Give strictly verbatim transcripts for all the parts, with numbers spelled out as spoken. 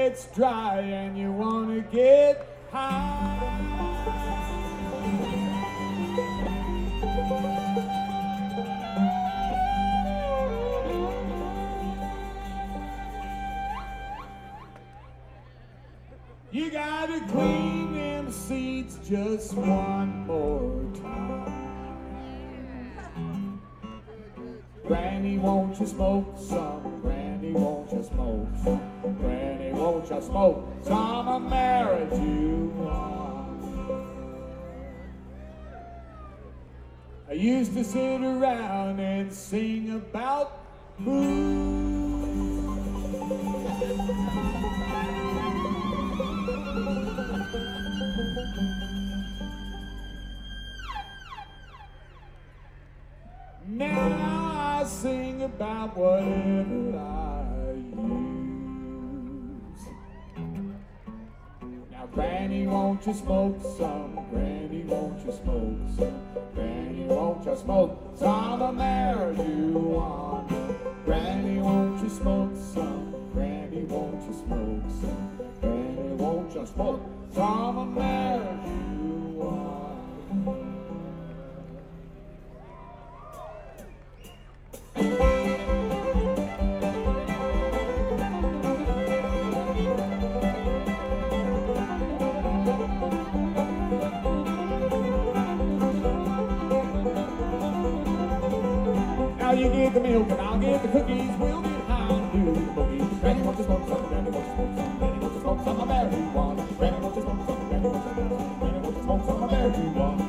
gets dry and you want to get high. You gotta clean them seats just one more time. Granny, won't you smoke some? Granny, won't you smoke some? Granny, won't you smoke some of marijuana? I used to sit around and sing about booze. Now I sing about whatever I use. Now, Granny, won't you smoke some? Granny, won't you smoke some? Granny, won't you smoke some of marijuana? Granny, won't you smoke some? Granny, won't you smoke some? Granny, won't you smoke some of marijuana? Now you get the milk and I'll get the cookies. We'll get high and do the boogie. Granny, won't you smoke some? Granny, won't you smoke some? Granny, won't you smoke some of marijuana? Granny, won't you smoke some? Granny, won't you smoke some? Granny, won't you smoke some of marijuana?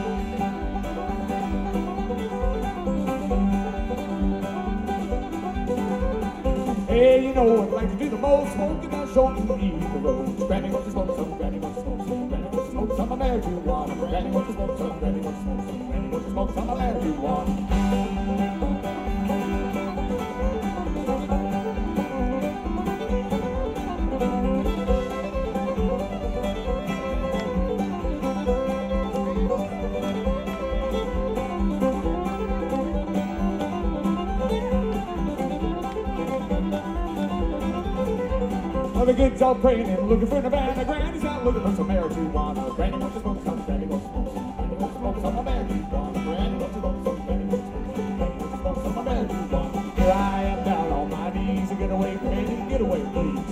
Hey, you know I'd like to do the most smoking on shoulder to eat the road. Granny, won't you smoke some? Granny, won't you smoke some? Granny, won't you smoke some of marijuana? Granny, won't you smoke some? Granny, won't you smoke some? Granny, won't you smoke some of marijuana? Well, the kids all praying and looking for Nirvana. Granny's out looking for some marijuana. Granny, won't you smoke some? Granny, won't you smoke some? Granny, won't you smoke some marijuana? Granny, won't you smoke some? Granny, won't you smoke some? Granny, won't you smoke some marijuana? Here I am down on my knees. Get away from me, get away, please.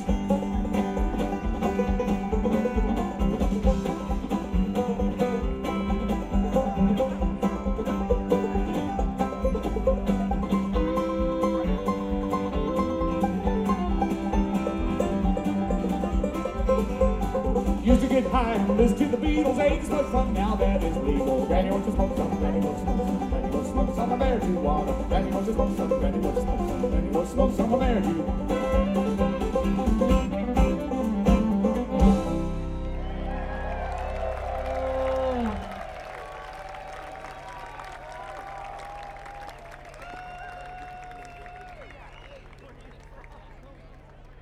Used to get high and listen to the Beatles. Ain't as much fun now that it's legal. Granny, won't you smoke some? Granny, won't you smoke some? Granny, won't you smoke some of marijuana? Granny, won't you smoke some? Granny, won't you smoke some? Granny, won't you smoke some of marijuana?